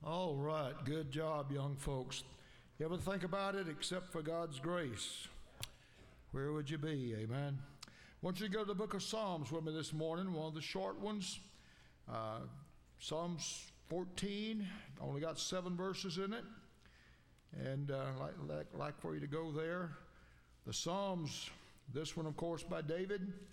All right, good job, young folks. You ever think about it? Except for God's grace, where would you be? Amen. I want you to go to the book of Psalms with me this morning, one of the short ones. Psalms 14, only got 7 verses in it. And like for you to go there. The Psalms, this one, of course, by David.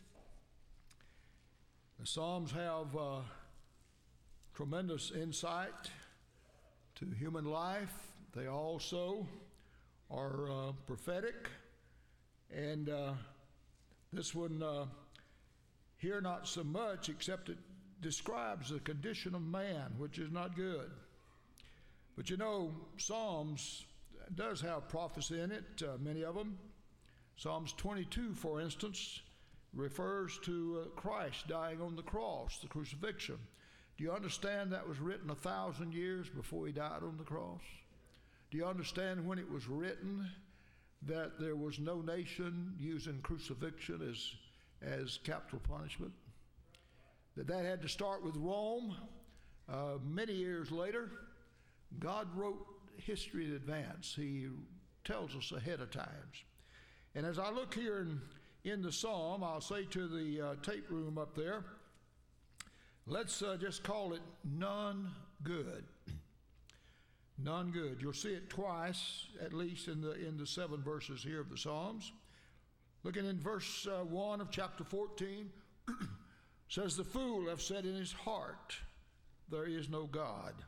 The Psalms have tremendous insight to human life. They also are prophetic. And this one here, not so much, except it describes the condition of man, which is not good. But you know, Psalms does have prophecy in it, many of them. Psalms 22, for instance, refers to Christ dying on the cross, the crucifixion. Do you understand that was written 1,000 years before he died on the cross? Do you understand when it was written that there was no nation using crucifixion as capital punishment? That had to start with Rome. Many years later, God wrote history in advance. He tells us ahead of times. And as I look here in the psalm, I'll say to the tape room up there, let's just call it none good. None good. You'll see it twice, at least in the 7 verses here of the Psalms. Looking in verse 1 of chapter 14, says, the fool hath said in his heart, there is no God.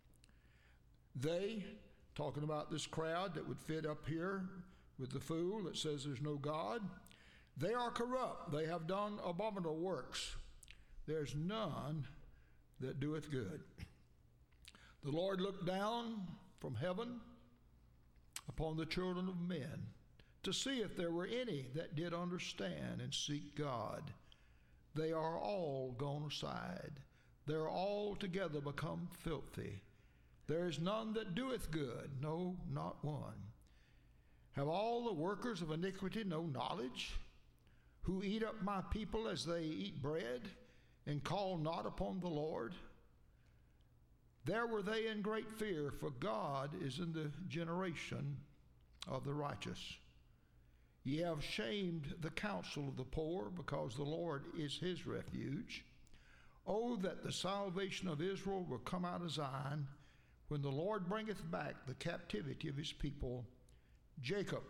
They, talking about this crowd that would fit up here with the fool that says there's no God, they are corrupt. They have done abominable works. There's none that doeth good. The Lord looked down from heaven upon the children of men to see if there were any that did understand and seek God. They are all gone aside. They're all together become filthy. There is none that doeth good, no, not one. Have all the workers of iniquity no knowledge, who eat up my people as they eat bread, and call not upon the Lord? There were they in great fear, for God is in the generation of the righteous. Ye have shamed the counsel of the poor, because the Lord is his refuge. Oh, that the salvation of Israel will come out of Zion, when the Lord bringeth back the captivity of his people. Jacob,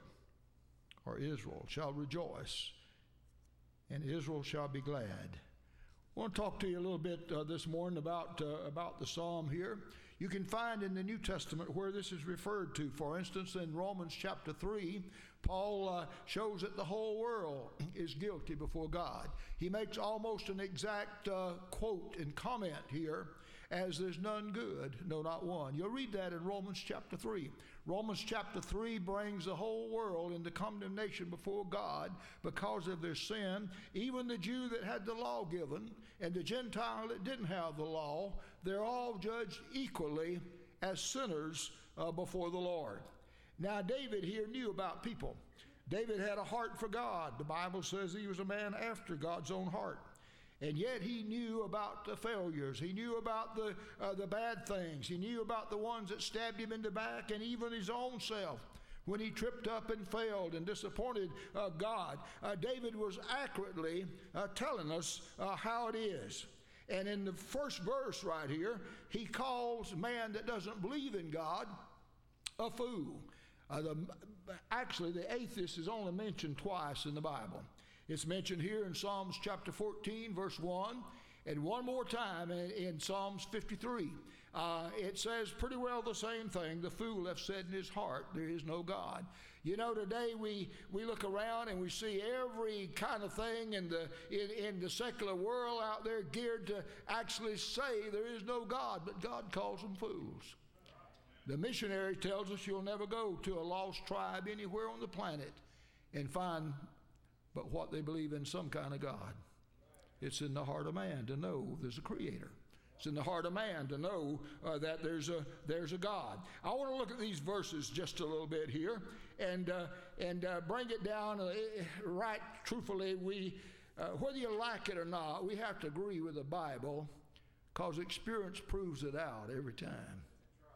or Israel, shall rejoice, and Israel shall be glad. I want to talk to you a little bit this morning about the psalm here. You can find in the New Testament where this is referred to. For instance, in Romans chapter 3, Paul shows that the whole world is guilty before God. He makes almost an exact quote and comment here, as there's none good, no, not one. You'll read that in Romans chapter 3. Romans chapter 3 brings the whole world into condemnation before God because of their sin. Even the Jew that had the law given and the Gentile that didn't have the law, they're all judged equally as sinners before the Lord. Now, David here knew about people. David had a heart for God. The Bible says he was a man after God's own heart. And yet he knew about the failures. He knew about the bad things. He knew about the ones that stabbed him in the back, and even his own self when he tripped up and failed and disappointed God. David was accurately telling us how it is. And in the first verse right here, he calls man that doesn't believe in God a fool. Actually, the atheist is only mentioned twice in the Bible. It's mentioned here in Psalms chapter 14, verse 1, and one more time in Psalms 53. It says pretty well the same thing. The fool hath said in his heart, there is no God. You know, today we look around and we see every kind of thing in the secular world out there geared to actually say there is no God, but God calls them fools. The missionary tells us you'll never go to a lost tribe anywhere on the planet and find but what they believe in some kind of God. It's in the heart of man to know there's a creator. It's in the heart of man to know that there's a God. I want to look at these verses just a little bit here and bring it down right truthfully. Whether you like it or not, we have to agree with the Bible because experience proves it out every time.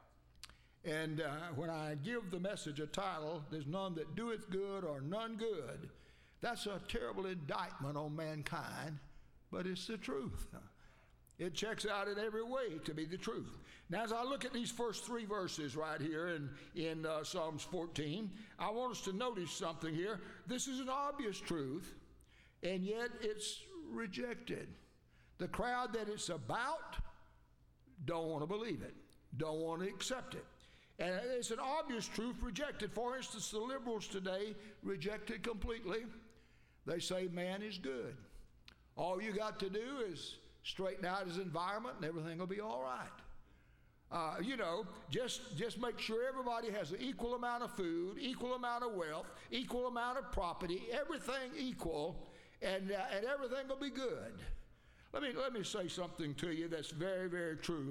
And when I give the message a title, there's none that doeth good or none good, that's a terrible indictment on mankind, but it's the truth. It checks out in every way to be the truth. Now, as I look at these first 3 verses right here in Psalms 14, I want us to notice something here. This is an obvious truth, and yet it's rejected. The crowd that it's about don't want to believe it, don't want to accept it. And it's an obvious truth rejected. For instance, the liberals today reject it completely. They say man is good. All you got to do is straighten out his environment and everything will be all right. Just make sure everybody has an equal amount of food, equal amount of wealth, equal amount of property, everything equal, and everything will be good. Let me say something to you that's very, very true.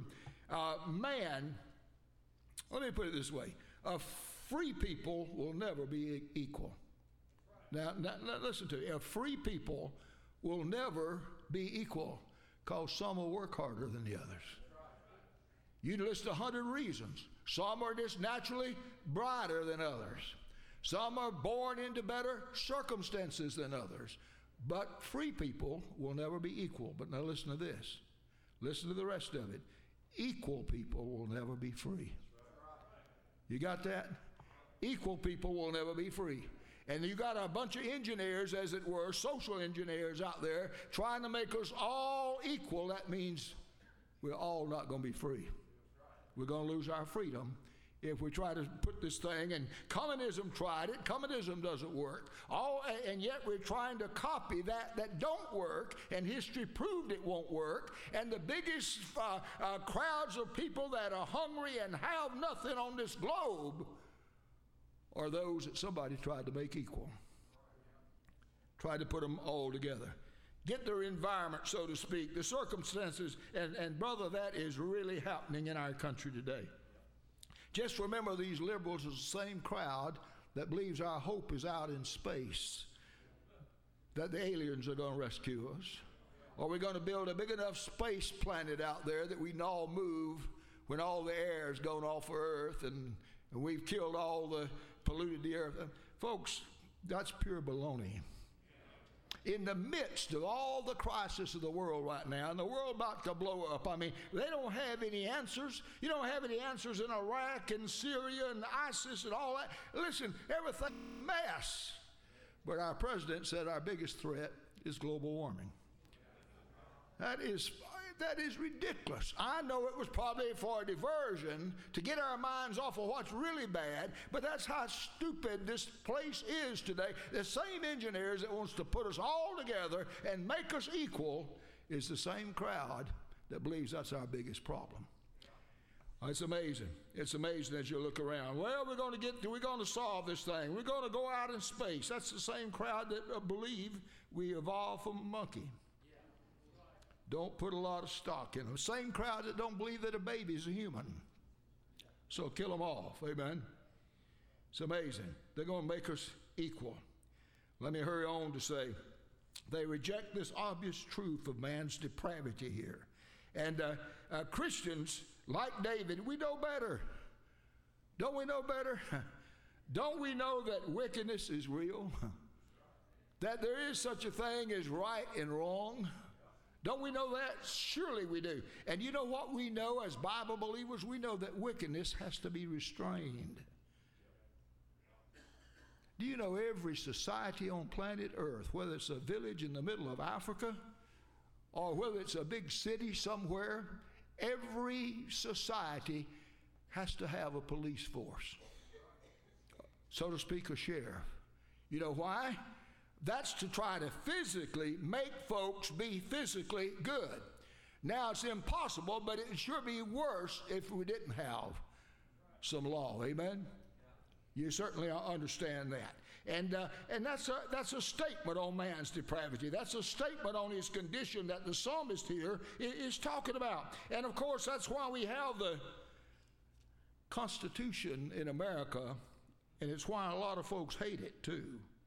Let me put it this way. Free people will never be equal. Now, listen to me. Free people will never be equal because some will work harder than the others. You list 100 reasons. Some are just naturally brighter than others. Some are born into better circumstances than others. But free people will never be equal. But now listen to this. Listen to the rest of it. Equal people will never be free. You got that? Equal people will never be free. And you got a bunch of engineers, as it were, social engineers out there trying to make us all equal. That means we're all not going to be free. We're going to lose our freedom if we try to put this thing, and communism tried it. Communism doesn't work. And yet we're trying to copy that don't work, and history proved it won't work. And the biggest crowds of people that are hungry and have nothing on this globe are those that somebody tried to make equal. Tried to put them all together. Get their environment, so to speak, the circumstances, and brother, that is really happening in our country today. Just remember, these liberals are the same crowd that believes our hope is out in space, that the aliens are going to rescue us. Or we're going to build a big enough space planet out there that we can all move when all the air is going off of Earth and we've killed all the polluted the earth. Folks, that's pure baloney. In the midst of all the crisis of the world right now, and the world about to blow up, they don't have any answers. You don't have any answers in Iraq and Syria and ISIS and all that. Listen, everything's a mess. But our president said our biggest threat is global warming. That is ridiculous. I know it was probably for a diversion to get our minds off of what's really bad, but that's how stupid this place is today. The same engineers that wants to put us all together and make us equal is the same crowd that believes that's our biggest problem. It's amazing. It's amazing as you look around. Well, we're going to solve this thing. We're going to go out in space. That's the same crowd that believe we evolved from a monkey. Don't put a lot of stock in them. Same crowd that don't believe that a baby is a human. So kill them off. Amen. It's amazing. They're going to make us equal. Let me hurry on to say, they reject this obvious truth of man's depravity here. And Christians, like David, we know better. Don't we know better? Don't we know that wickedness is real? That there is such a thing as right and wrong? Don't we know that? Surely we do. And you know what we know as Bible believers? We know that wickedness has to be restrained. Do you know every society on planet Earth, whether it's a village in the middle of Africa or whether it's a big city somewhere, every society has to have a police force, so to speak, a sheriff. You know why? That's to try to physically make folks be physically good. Now, it's impossible, but it'd sure be worse if we didn't have some law. Amen? You certainly understand that. And that's a statement on man's depravity. That's a statement on his condition that the psalmist here is talking about. And, of course, that's why we have the Constitution in America, and it's why a lot of folks hate it, too.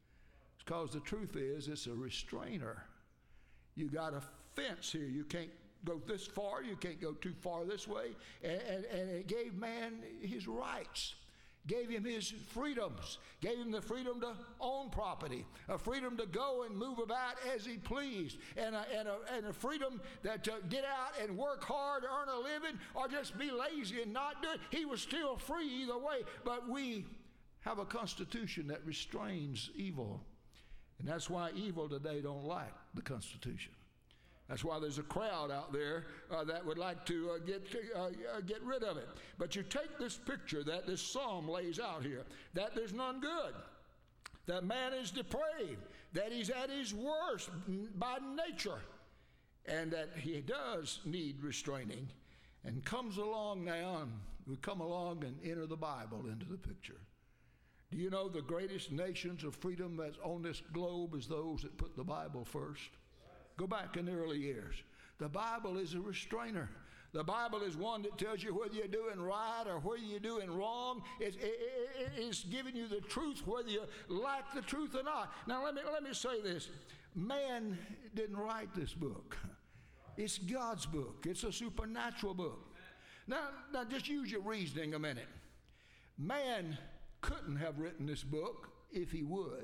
Because the truth is, it's a restrainer. You got a fence here. You can't go this far, you can't go too far this way. And it gave man his rights, gave him his freedoms, gave him the freedom to own property, a freedom to go and move about as he pleased, and a freedom that to get out and work hard, earn a living, or just be lazy and not do it. He was still free either way, but we have a constitution that restrains evil. And that's why evil today don't like the Constitution. That's why there's a crowd out there that would like to get rid of it. But you take this picture that this psalm lays out here, that there's none good, that man is depraved, that he's at his worst by nature, and that he does need restraining, and comes along now, and we come along and enter the Bible into the picture. Do you know the greatest nations of freedom that's on this globe is those that put the Bible first? Go back in the early years. The Bible is a restrainer. The Bible is one that tells you whether you're doing right or whether you're doing wrong. It's giving you the truth whether you like the truth or not. Now let me say this. Man didn't write this book. It's God's book. It's a supernatural book. Now just use your reasoning a minute. Man couldn't have written this book if he would.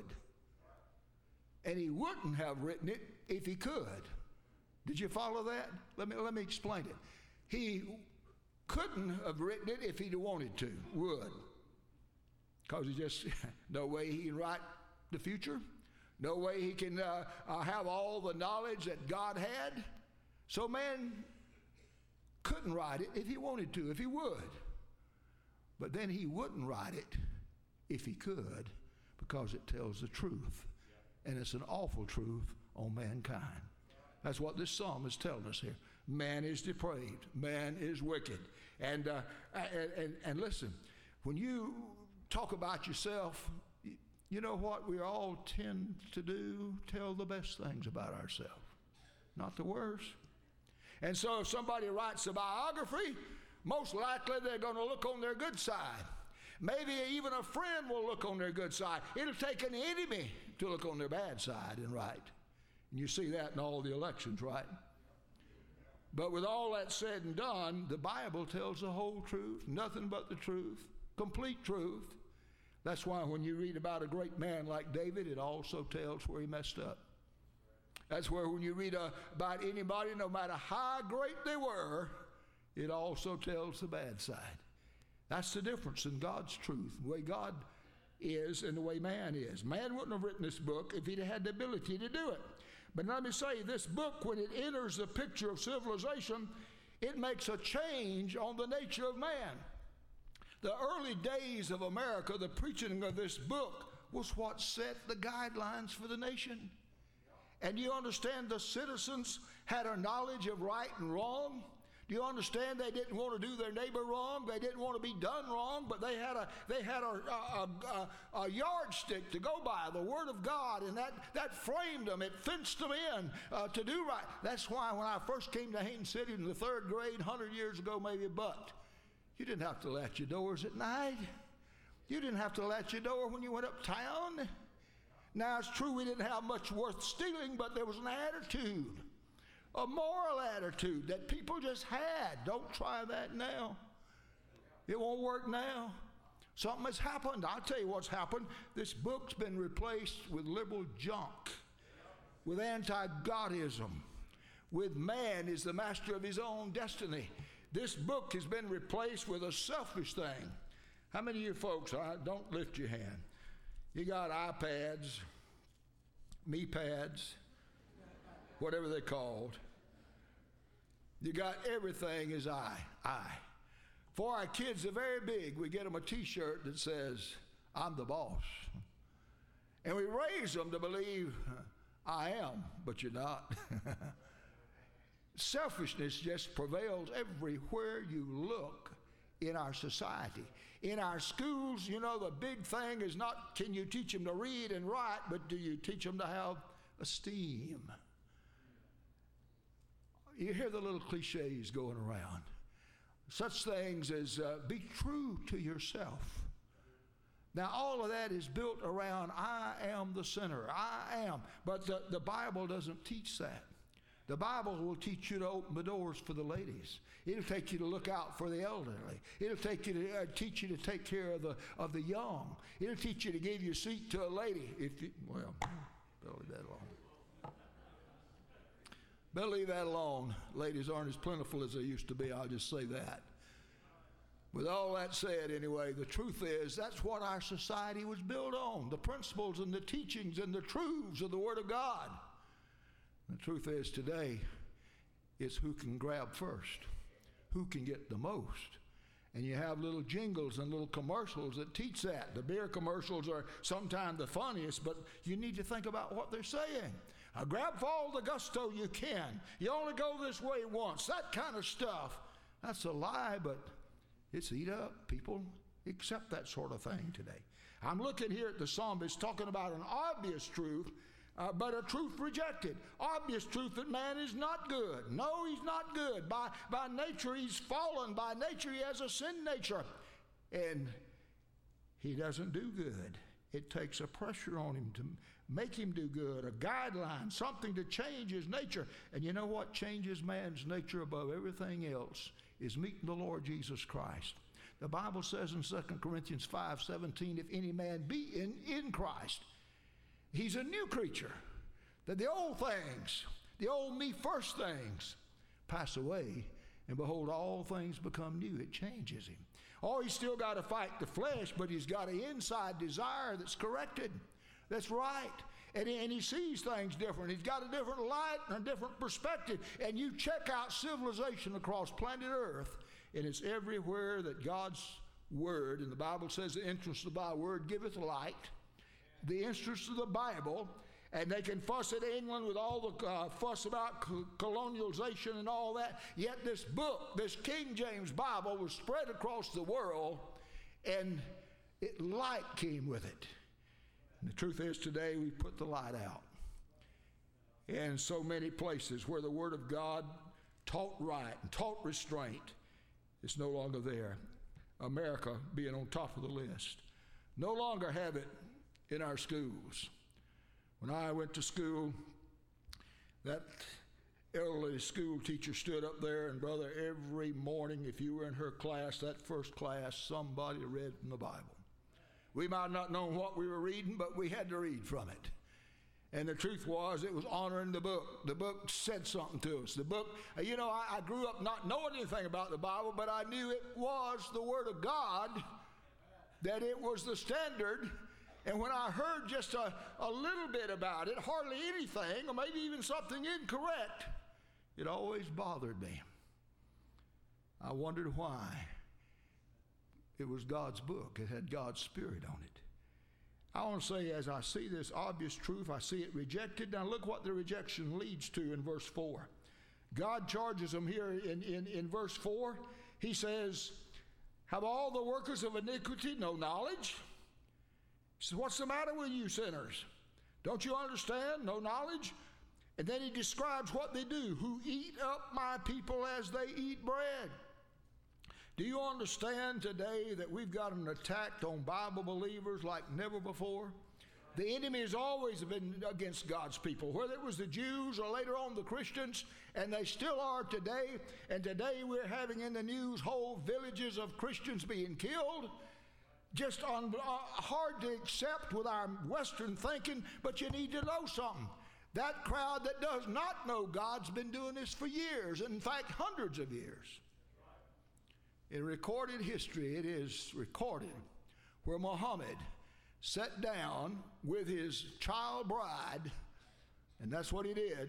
And he wouldn't have written it if he could. Did you follow that? Let me explain it. He couldn't have written it if he'd wanted to, would. Because he just, no way he can write the future. No way he can have all the knowledge that God had. So man couldn't write it if he wanted to, if he would. But then he wouldn't write it if he could, because it tells the truth. And it's an awful truth on mankind. That's what this psalm is telling us here. Man is depraved. Man is wicked. And listen, when you talk about yourself, you know what we all tend to do? Tell the best things about ourselves, not the worst. And so if somebody writes a biography, most likely they're going to look on their good side. Maybe even a friend will look on their good side. It'll take an enemy to look on their bad side and write. And you see that in all the elections, right? But with all that said and done, the Bible tells the whole truth, nothing but the truth, complete truth. That's why when you read about a great man like David, it also tells where he messed up. That's where when you read about anybody, no matter how great they were, it also tells the bad side. That's the difference in God's truth, the way God is and the way man is. Man wouldn't have written this book if he'd had the ability to do it. But let me say, this book, when it enters the picture of civilization, it makes a change on the nature of man. The early days of America, the preaching of this book was what set the guidelines for the nation. And you understand the citizens had a knowledge of right and wrong. Do you understand they didn't want to do their neighbor wrong? They didn't want to be done wrong, but they had a yardstick to go by, the Word of God, and that framed them. It fenced them in to do right. That's why when I first came to Haines City in the 3rd grade, 100 years ago maybe, but you didn't have to latch your doors at night. You didn't have to latch your door when you went uptown. Now, it's true we didn't have much worth stealing, but there was an attitude, a moral attitude that people just had. Don't try that now. It won't work now. Something has happened. I'll tell you what's happened. This book's been replaced with liberal junk, with anti-Godism, with man is the master of his own destiny. This book has been replaced with a selfish thing. How many of you folks, don't lift your hand, you got iPads, me-pads, whatever they're called. You got everything is I. For our kids, they're very big. We get them a T-shirt that says, I'm the boss. And we raise them to believe, I am, but you're not. Selfishness just prevails everywhere you look in our society. In our schools, you know, the big thing is not can you teach them to read and write, but do you teach them to have esteem? You hear the little cliches going around. Such things as be true to yourself. Now, all of that is built around I am the sinner. I am. But the Bible doesn't teach that. The Bible will teach you to open the doors for the ladies. It'll take you to look out for the elderly. It'll take you to teach you to take care of the young. It'll teach you to give your seat to a lady. Better leave that alone. Better leave that alone. Ladies aren't as plentiful as they used to be. I'll just say that. With all that said, anyway, the truth is that's what our society was built on, the principles and the teachings and the truths of the Word of God. The truth is today, it's who can grab first, who can get the most. And you have little jingles and little commercials that teach that. The beer commercials are sometimes the funniest, but you need to think about what they're saying. Grab for all the gusto you can. You only go this way once. That kind of stuff. That's a lie, but it's eat up. People accept that sort of thing today. I'm looking here at the psalmist talking about an obvious truth, but a truth rejected. Obvious truth that man is not good. No, he's not good. By nature, he's fallen. By nature, he has a sin nature. And he doesn't do good. It takes a pressure on him to make him do good, a guideline, something to change his nature. And you know what changes man's nature above everything else is meeting the Lord Jesus Christ. The Bible says in 2 Corinthians 5:17, if any man be in Christ, he's a new creature. That the old things, the old me first things, pass away, and behold, all things become new. It changes him. Oh, he's still got to fight the flesh, but he's got an inside desire that's corrected, that's right. And he sees things different. He's got a different light and a different perspective. And you check out civilization across planet Earth, and it's everywhere that God's Word, and the Bible says the interest of thy word giveth light, the interest of the Bible, and they can fuss at England with all the fuss about colonialization and all that, yet this book, this King James Bible, was spread across the world, and light came with it. And the truth is today we put the light out. In so many places where the Word of God taught right and taught restraint, it's no longer there. America being on top of the list. No longer have it in our schools. When I went to school, that elderly school teacher stood up there, and brother, every morning if you were in her class, that first class, somebody read from the Bible. We might not know what we were reading, but we had to read from it. And the truth was, it was honoring the book. The book said something to us. The book, I grew up not knowing anything about the Bible, but I knew it was the Word of God, that it was the standard. And when I heard just a little bit about it, hardly anything, or maybe even something incorrect, it always bothered me. I wondered why. It was God's book. It had God's Spirit on it. I want to say, as I see this obvious truth, I see it rejected. Now look what the rejection leads to in verse 4. God charges them here in verse 4. He says, have all the workers of iniquity no knowledge? He says, what's the matter with you sinners? Don't you understand? No knowledge? And then he describes what they do, who eat up my people as they eat bread. Do you understand today that we've got an attack on Bible believers like never before? The enemy has always been against God's people, whether it was the Jews or later on the Christians, and they still are today. And today we're having in the news whole villages of Christians being killed. Just hard to accept with our Western thinking, but you need to know something. That crowd that does not know God's been doing this for years, in fact, hundreds of years. In recorded history, it is recorded where Muhammad sat down with his child bride, and that's what he did.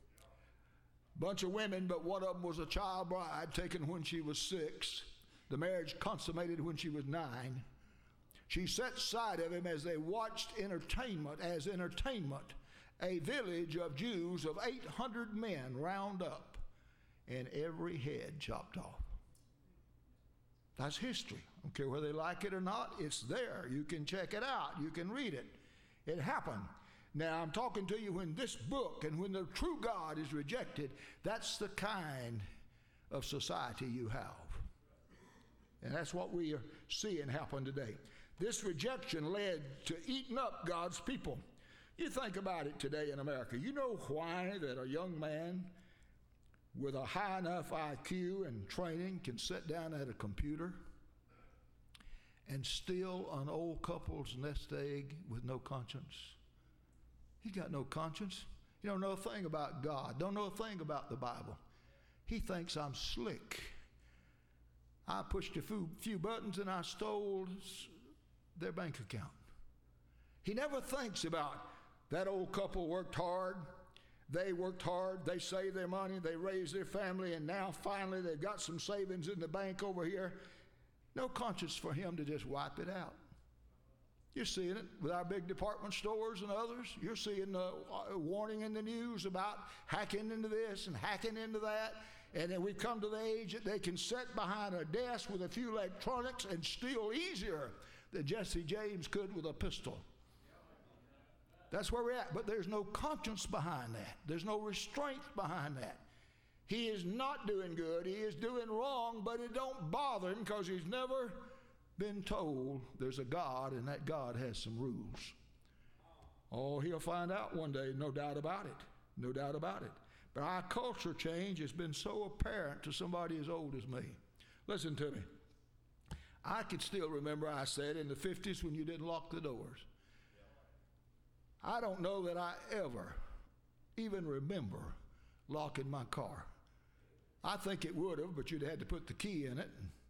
Bunch of women, but one of them was a child bride taken when she was 6. The marriage consummated when she was 9. She sat side of him as they watched entertainment, a village of Jews of 800 men round up, and every head chopped off. That's history. I don't care whether they like it or not, it's there. You can check it out. You can read it. It happened. Now, I'm talking to you when this book and when the true God is rejected, that's the kind of society you have. And that's what we are seeing happen today. This rejection led to eating up God's people. You think about it today in America. You know why that a young man with a high enough IQ and training can sit down at a computer and steal an old couple's nest egg with no conscience? He's got no conscience. He don't know a thing about God, don't know a thing about the Bible. He thinks I'm slick. I pushed a few buttons and I stole their bank account. He never thinks about that old couple worked hard. They worked hard, they saved their money, they raised their family, and now finally they've got some savings in the bank over here. No conscience for him to just wipe it out. You're seeing it with our big department stores and others. You're seeing the warning in the news about hacking into this and hacking into that. And then we've come to the age that they can sit behind a desk with a few electronics and steal easier than Jesse James could with a pistol. That's where we're at. But there's no conscience behind that. There's no restraint behind that. He is not doing good. He is doing wrong, but it don't bother him because he's never been told there's a God and that God has some rules. Oh, he'll find out one day, no doubt about it. No doubt about it. But our culture change has been so apparent to somebody as old as me. Listen to me. I can still remember I said in the 50s when you didn't lock the doors. I don't know that I ever even remember locking my car. I think it would have, but you'd had to put the key in it,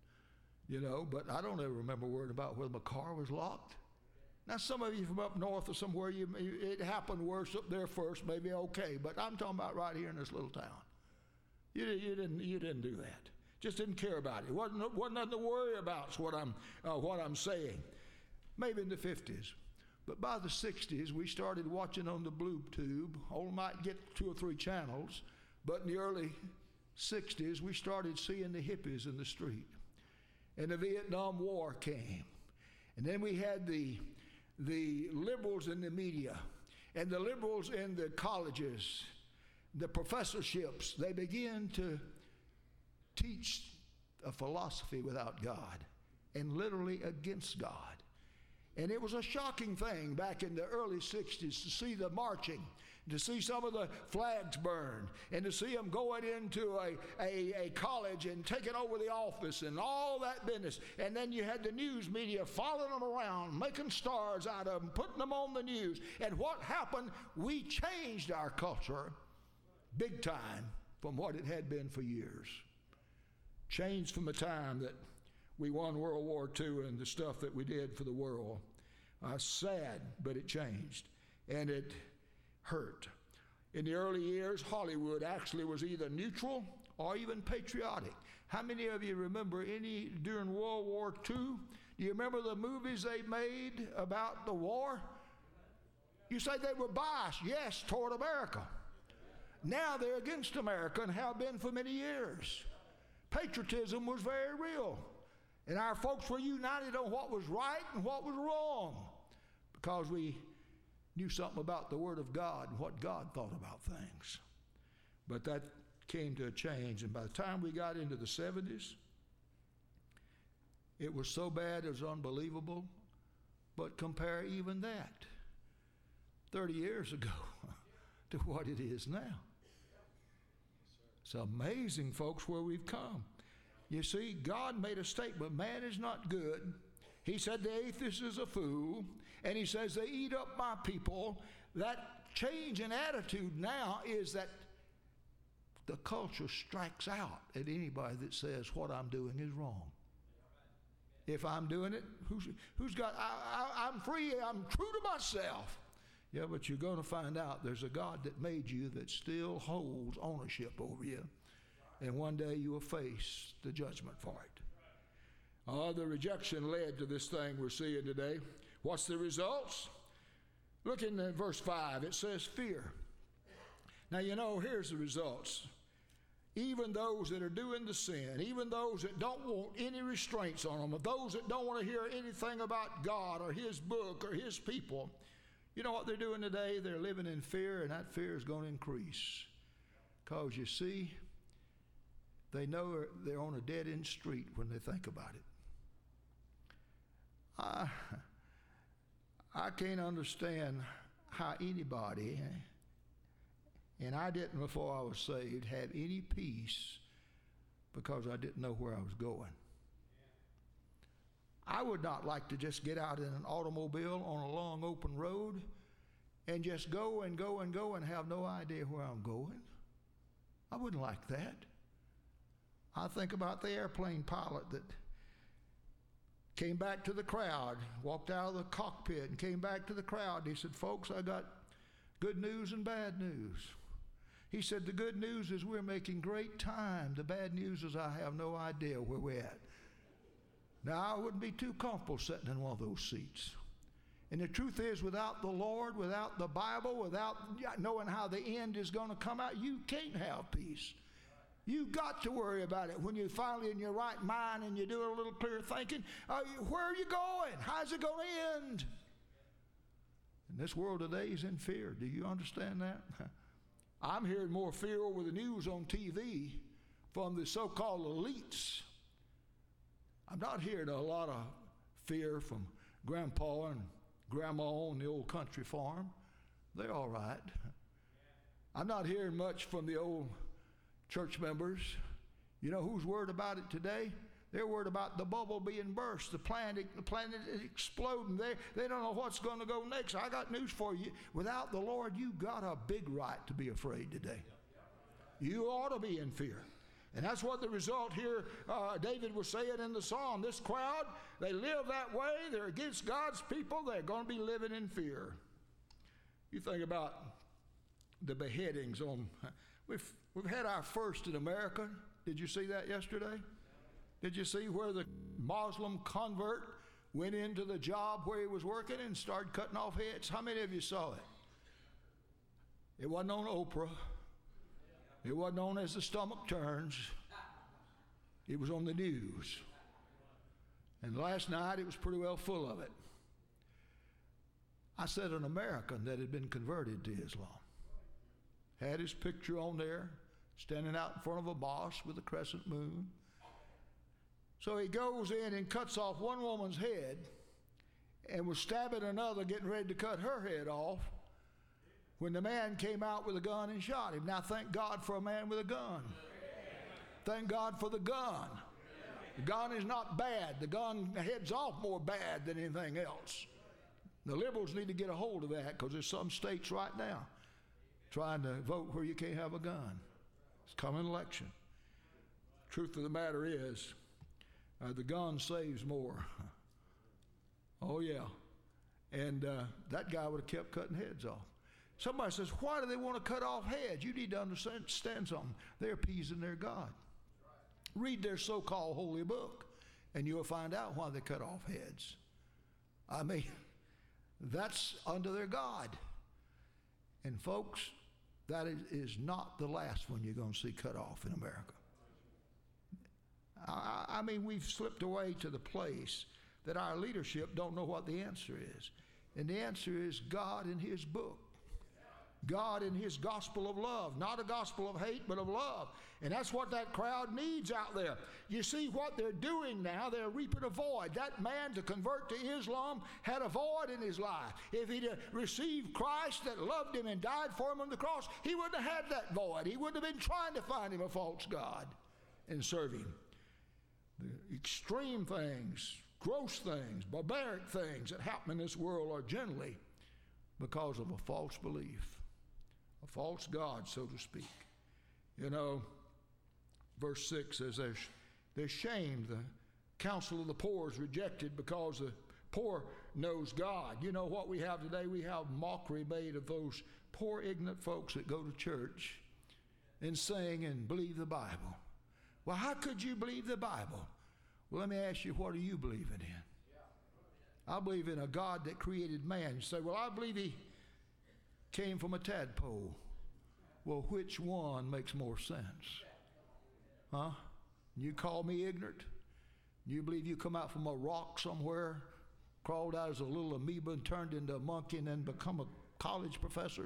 but I don't ever remember worrying about whether my car was locked. Now, some of you from up north or somewhere, it happened worse up there first, maybe okay, but I'm talking about right here in this little town. You didn't do that. Just didn't care about it. Wasn't nothing to worry about is what I'm saying. Maybe in the 50s. But by the 60s, we started watching on the blue tube. Only might get 2 or 3 channels. But in the early 60s, we started seeing the hippies in the street. And the Vietnam War came. And then we had the liberals in the media and the liberals in the colleges, the professorships. They began to teach a philosophy without God and literally against God. And it was a shocking thing back in the early 60s to see the marching, to see some of the flags burned, and to see them going into a college and taking over the office and all that business. And then you had the news media following them around, making stars out of them, putting them on the news. And what happened? We changed our culture big time from what it had been for years. Changed from the time that we won World War II and the stuff that we did for the world. Sad, but it changed. And it hurt. In the early years, Hollywood actually was either neutral or even patriotic. How many of you remember during World War II? Do you remember the movies they made about the war? You say they were biased, yes, toward America. Now they're against America and have been for many years. Patriotism was very real. And our folks were united on what was right and what was wrong because we knew something about the Word of God and what God thought about things. But that came to a change, and by the time we got into the 70s, it was so bad it was unbelievable. But compare even that 30 years ago to what it is now. It's amazing, folks, where we've come. You see, God made a statement, man is not good. He said the atheist is a fool, and he says they eat up my people. That change in attitude now is that the culture strikes out at anybody that says what I'm doing is wrong. If I'm doing it, who's got, I'm free, I'm true to myself. Yeah, but you're going to find out there's a God that made you that still holds ownership over you. And one day you will face the judgment for it. The rejection led to this thing we're seeing today. What's the results? Look in verse 5. It says fear. Now, here's the results. Even those that are doing the sin, even those that don't want any restraints on them, or those that don't want to hear anything about God or His book or His people, you know what they're doing today? They're living in fear, and that fear is going to increase. Because you see, they know they're on a dead-end street when they think about it. I can't understand how anybody And I didn't, before I was saved, have any peace because I didn't know where I was going. I would not like to just get out in an automobile on a long open road and just go and go and go and have no idea where I'm going. I wouldn't like that. I think about the airplane pilot that came back to the crowd, walked out of the cockpit and came back to the crowd. He said, folks, I got good news and bad news. He said, the good news is we're making great time. The bad news is I have no idea where we're at. Now, I wouldn't be too comfortable sitting in one of those seats. And the truth is, without the Lord, without the Bible, without knowing how the end is going to come out, you can't have peace. You've got to worry about it when you're finally in your right mind and you do a little clear thinking. Where are you going? How's it going to end? And this world today is in fear. Do you understand that? I'm hearing more fear over the news on TV from the so-called elites. I'm not hearing a lot of fear from Grandpa and Grandma on the old country farm. They're all right. I'm not hearing much from the old church members. You know who's worried about it today? They're worried about the bubble being burst, the planet exploding. They don't know what's going to go next. I got news for you. Without the Lord, you got a big right to be afraid today. You ought to be in fear. And that's what the result here, David was saying in the psalm. This crowd, they live that way. They're against God's people. They're going to be living in fear. You think about the beheadings on, we've had our first in America. Did you see that yesterday? Did you see where the Muslim convert went into the job where he was working and started cutting off heads? How many of you saw it? It wasn't on Oprah. It wasn't on As the Stomach Turns. It was on the news. And last night it was pretty well full of it. I said an American that had been converted to Islam. Had his picture on there, standing out in front of a mosque with a crescent moon. So he goes in and cuts off one woman's head and was stabbing another, getting ready to cut her head off, when the man came out with a gun and shot him. Now, thank God for a man with a gun. Thank God for the gun. The gun is not bad. The gun heads off more bad than anything else. The liberals need to get a hold of that, because there's some states right now trying to vote where you can't have a gun. It's coming election. Truth of the matter is, the gun saves more. Oh, yeah. And that guy would have kept cutting heads off. Somebody says, why do they want to cut off heads? You need to understand something. They're appeasing their God. Read their so-called holy book, and you'll find out why they cut off heads. I mean, that's under their God. And folks, that is not the last one you're going to see cut off in America. I mean, we've slipped away to the place that our leadership don't know what the answer is. And the answer is God in His book. God in His gospel of love. Not a gospel of hate, but of love. And that's what that crowd needs out there. You see what they're doing now, they're reaping a void. That man to convert to Islam had a void in his life. If he'd received Christ that loved him and died for him on the cross, he wouldn't have had that void. He wouldn't have been trying to find him a false God and serve him. The extreme things, gross things, barbaric things that happen in this world are generally because of a false belief, a false God, so to speak. You know, verse 6 says they're shamed. The counsel of the poor is rejected because the poor knows God. You know what we have today? We have mockery made of those poor ignorant folks that go to church and sing and believe the Bible. Well, how could you believe the Bible? Well, let me ask you, what are you believing in? I believe in a God that created man. You say, well, I believe he came from a tadpole. Well, which one makes more sense? Huh? You call me ignorant? You believe you come out from a rock somewhere, crawled out as a little amoeba and turned into a monkey and then become a college professor?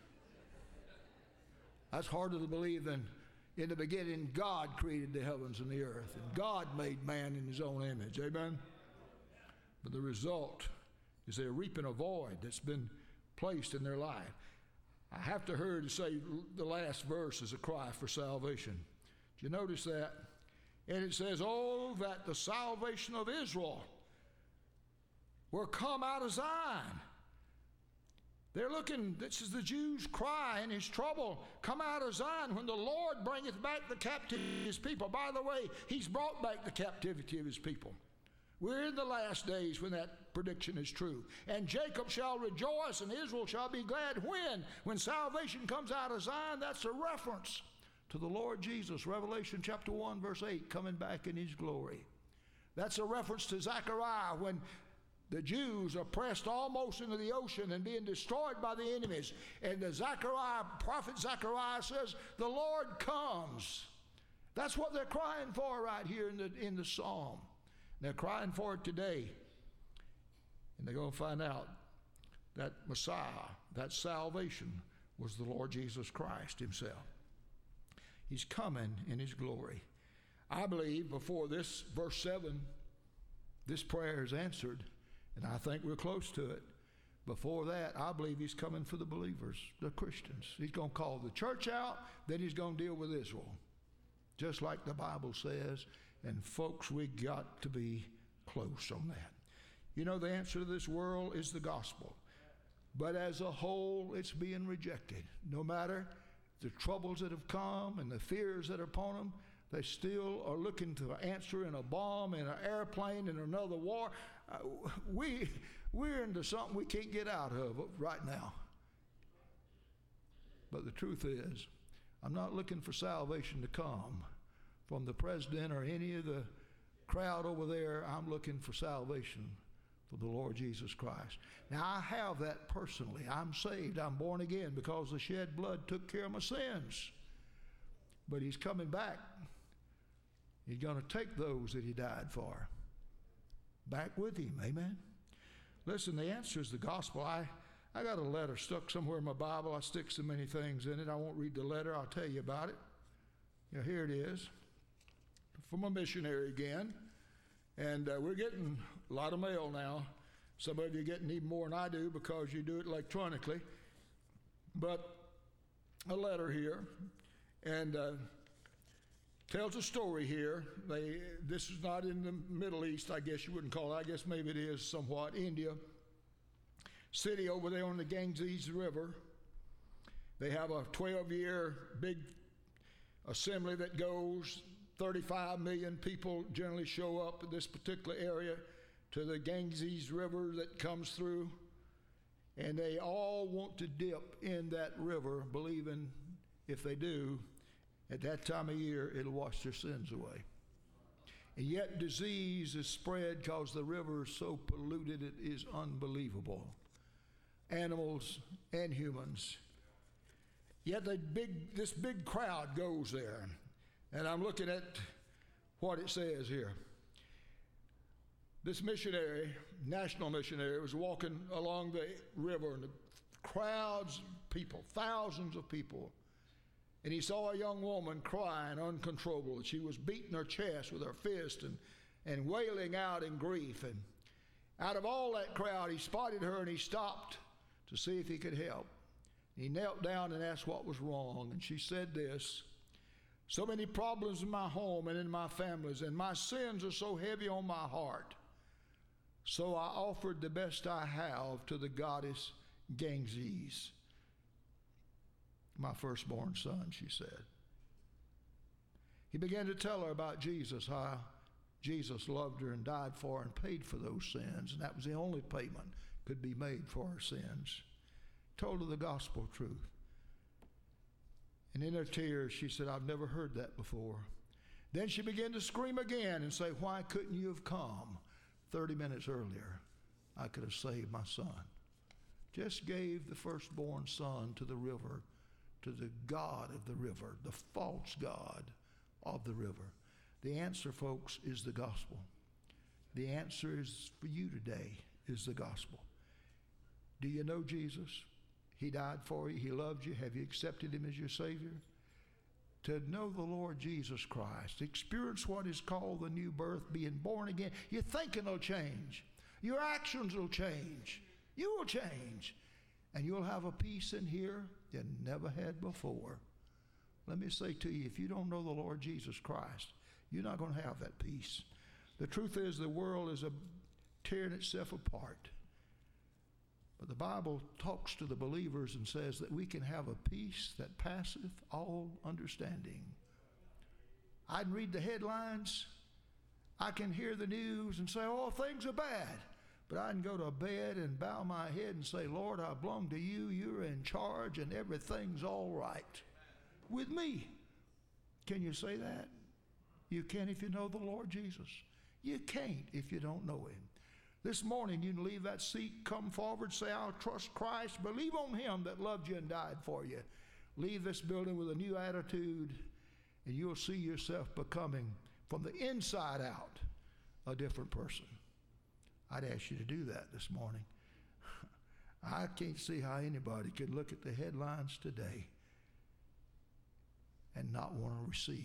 That's harder to believe than in the beginning God created the heavens and the earth, and God made man in His own image. Amen? But the result is they're reaping a void that's been placed in their life. I have to hurry to say the last verse is a cry for salvation. Do you notice that? And it says, oh, that the salvation of Israel were come out of Zion. They're looking, this is the Jews' cry in his trouble. Come out of Zion when the Lord bringeth back the captivity of his people. By the way, he's brought back the captivity of his people. We're in the last days when that prediction is true. And Jacob shall rejoice and Israel shall be glad. When? When salvation comes out of Zion. That's a reference to the Lord Jesus. Revelation chapter 1 verse 8, coming back in his glory. That's a reference to Zechariah when the Jews are pressed almost into the ocean and being destroyed by the enemies. And the prophet Zechariah says, the Lord comes. That's what they're crying for right here in the psalm. They're crying for it today. And they're going to find out that Messiah, that salvation, was the Lord Jesus Christ himself. He's coming in his glory. I believe before this, verse 7, this prayer is answered. And I think we're close to it. Before that, I believe he's coming for the believers, the Christians. He's going to call the church out, then he's going to deal with Israel. Just like the Bible says. And folks, we got to be close on that. You know, the answer to this world is the gospel. But as a whole, it's being rejected. No matter the troubles that have come and the fears that are upon them, they still are looking to answer in a bomb, in an airplane, in another war. We're into something we can't get out of right now. But the truth is, I'm not looking for salvation to come from the president or any of the crowd over there. I'm looking for salvation for the Lord Jesus Christ. Now, I have that personally. I'm saved. I'm born again because the shed blood took care of my sins. But he's coming back. He's going to take those that he died for back with him. Amen. Listen, the answer is the gospel. I got a letter stuck somewhere in my Bible. I stick so many things in it. I won't read the letter. I'll tell you about it. You know, here it is from a missionary again. And we're getting a lot of mail now. Some of you are getting even more than I do because you do it electronically. But a letter here. And tells a story here. This is not in the Middle East, I guess you wouldn't call it. I guess maybe it is somewhat. India. City over there on the Ganges River. They have a 12-year big assembly that goes. 35 million people generally show up in this particular area to the Ganges River that comes through. And they all want to dip in that river, believing if they do, at that time of year, it'll wash their sins away. And yet disease is spread because the river is so polluted it is unbelievable. Animals and humans. Yet this big crowd goes there. And I'm looking at what it says here. This missionary, national missionary, was walking along the river and the crowds of people, thousands of people. And he saw a young woman crying uncontrollably. She was beating her chest with her fist and wailing out in grief. And out of all that crowd, he spotted her and he stopped to see if he could help. He knelt down and asked what was wrong. And she said this, so many problems in my home and in my families, and my sins are so heavy on my heart. So I offered the best I have to the goddess Ganges. My firstborn son, she said. He began to tell her about Jesus, how Jesus loved her and died for her and paid for those sins, and that was the only payment could be made for her sins. Told her the gospel truth. And in her tears, she said, I've never heard that before. Then she began to scream again and say, why couldn't you have come 30 minutes earlier? I could have saved my son. Just gave the firstborn son to the river, to the God of the river, the false God of the river. The answer, folks, is the gospel. The answer is for you today is the gospel. Do you know Jesus? He died for you. He loved you. Have you accepted him as your Savior? To know the Lord Jesus Christ, experience what is called the new birth, being born again. Your thinking will change. Your actions will change. You will change. And you'll have a peace in here you never had before. Let me say to you, if you don't know the Lord Jesus Christ, you're not going to have that peace. The truth is the world is tearing itself apart. But the Bible talks to the believers and says that we can have a peace that passeth all understanding. I can read the headlines. I can hear the news and say, oh, things are bad. But I can go to bed and bow my head and say, Lord, I belong to you. You're in charge and everything's all right with me. Can you say that? You can if you know the Lord Jesus. You can't if you don't know him. This morning you can leave that seat, come forward, say, I'll trust Christ, believe on him that loved you and died for you. Leave this building with a new attitude, and you'll see yourself becoming, from the inside out, a different person. I'd ask you to do that this morning. I can't see how anybody could look at the headlines today and not want to receive